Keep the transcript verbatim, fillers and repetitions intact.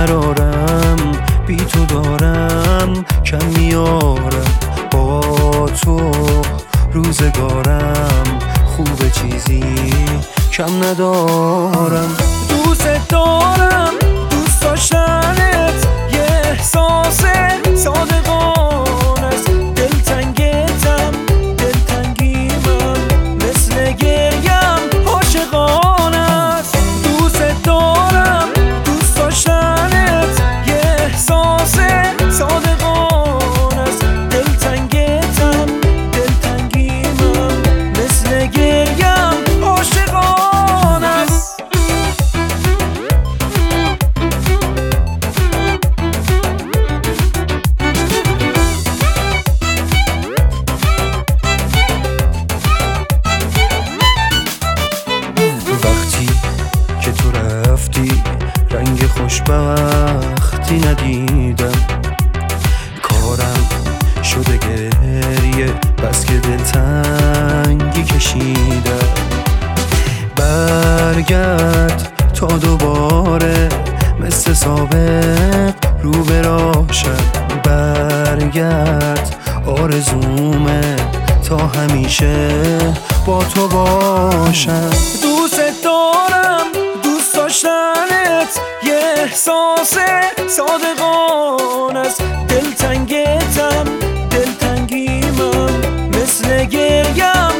قرارم بی تو دارم کم میارم، با تو روزگارم خوب چیزی کم ندارم. دوست دارم دوست داشتنت یه احساس صادقانه است، دلتنگتم دلتنگیمم مثل گریم عاشقانه است. دوست دارم دوست داشتنت یه احساس صادقانه است، دلتنگتم دلتنگیمم مثل گریم عاشقانه است. وقتی که تو رفتی رنگ خوشبختی ندیدم، کارم شده گریه بس که دلتنگی کشیدم. برگرد تا دوباره مثل سابق رو براشم، برگرد آرزومه تا همیشه با تو باشم. دوست دارم دوست داشتنت یه احساس صادقانه است، دلتنگتم دلتنگیمم مثل گریم